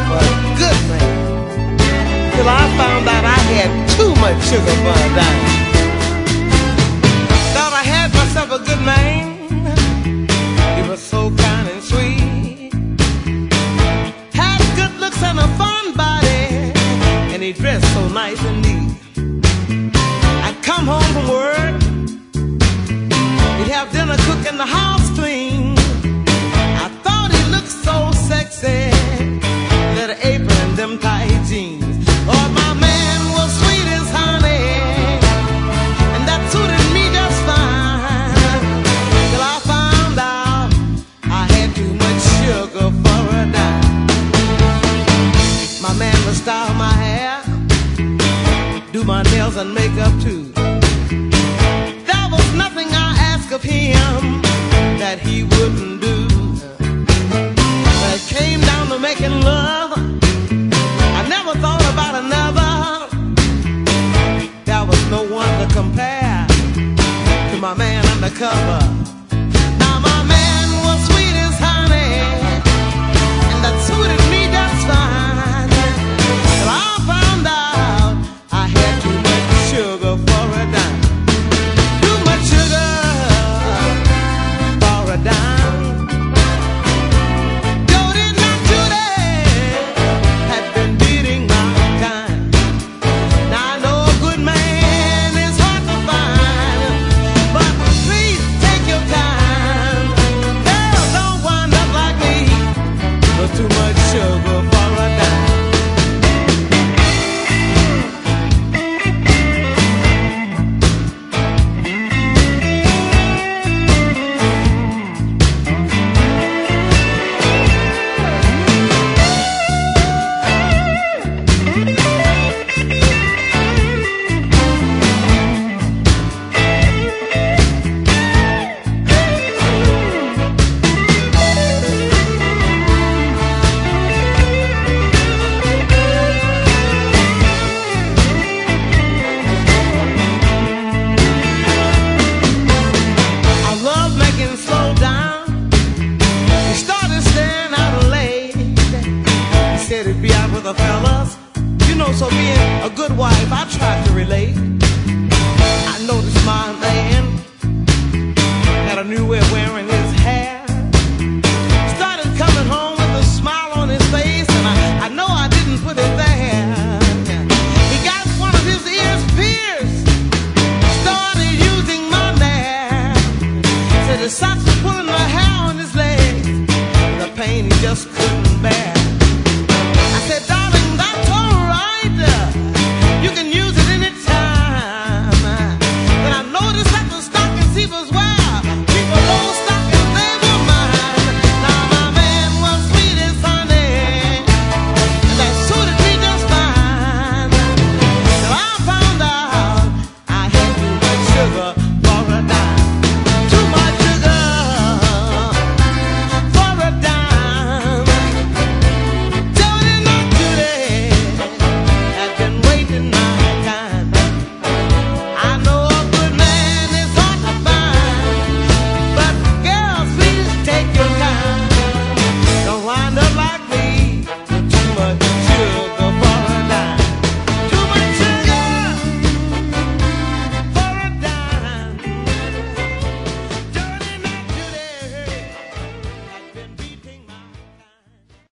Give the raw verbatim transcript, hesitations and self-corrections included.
myself a good man, till I found out I had too much sugar for a dime. Thought I had myself a good man, he was so kind and sweet, had good looks and a fun body, and he dressed so nice and neat. I'd come home from work, he'd have dinner, cooking, the house clean. I thought he looked so sexy, that apron, them tight jeans. Oh, my man was sweet as honey, and that suited me just fine, till I found out I had too much sugar for a dime. My man would style my hair, do my nails and makeup too. There was nothing I asked of him that he wouldn't do. When it came down to making love, I never thought about another. There was no one to compare to my man undercover. Now my man was sweet as honey, and that suited me just fine, till I found out I had too much sugar for a dime. Too much sugar for a dime. Jody, not Judy, had been beating my time. Now I know a good man is hard to find, but please take your time. Girl, don't wind up like me with too much sugar for a dime. I love making slow down. He started staring out late. He said he'd be out with the fellas, you know, so being a good wife, I tried to relate. I noticed my man had a new way of wearing his hair. Started coming home with a smile on his face, and I, I know I didn't put it there. He got one of his ears pierced, started using my man, said the socks